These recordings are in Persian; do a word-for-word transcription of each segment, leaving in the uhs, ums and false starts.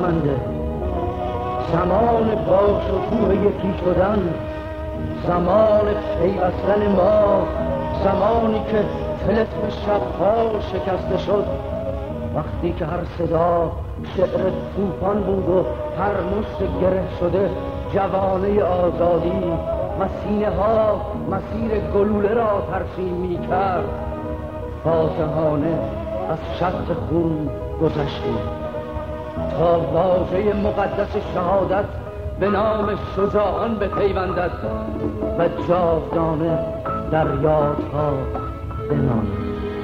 خواهنده. زمان باش و کوه یکی شدن، زمان پیوستن ما، زمانی که طلسم شبها شکسته شد، وقتی که هر صدا شعر طوفان بود و هر مشت گره شده جوانه آزادی و سینه ها مسیر گلوله را ترسیم می کرد. فاتحانه از شط خون گذشتیم تا واژه مقدس شهادت به نام شجاعان بپیوندد و جاودانه در یادها بماند.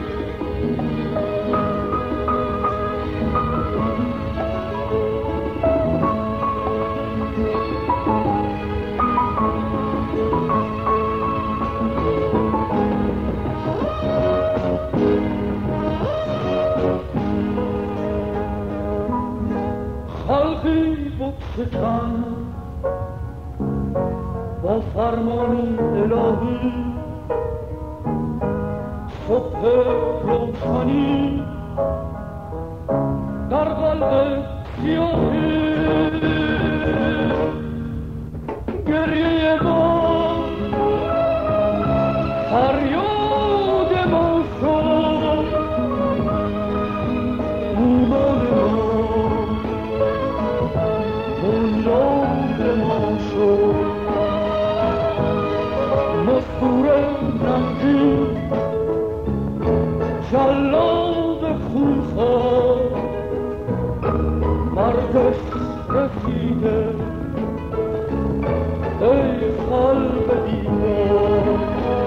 خلقی بکشکن با فرمان الهی، صبح روشنی در قلب سیاهی، گریه ما فریاد ما شد، ایمان ما بنیاد ما شد. مستور نمکی جلاد خونخوار، مردش رسیده ای قلب دیوار.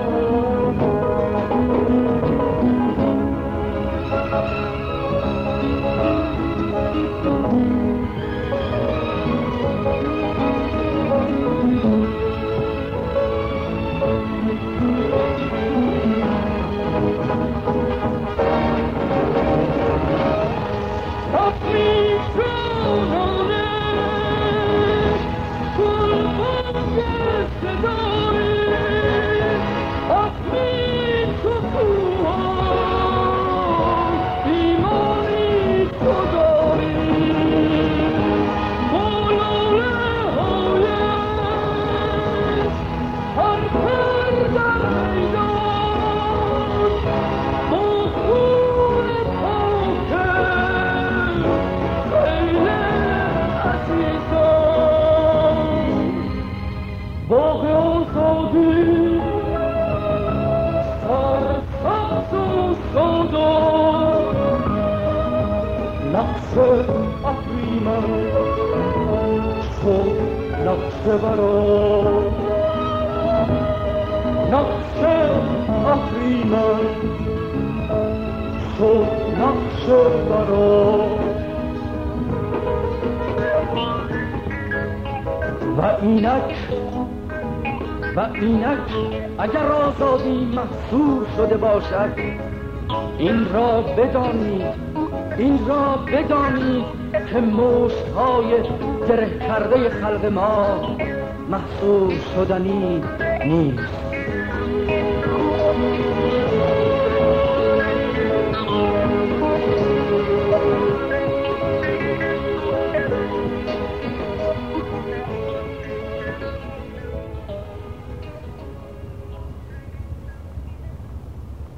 نقش اهریمن شد نقش برا، نقش اهریمن شد نقش برا. و اینک و اینک اگر آزادی محصور شده باشد، این را بدانید این را بدانید که مشت‌های گره کرده خلق ما محصور شدنی نیست.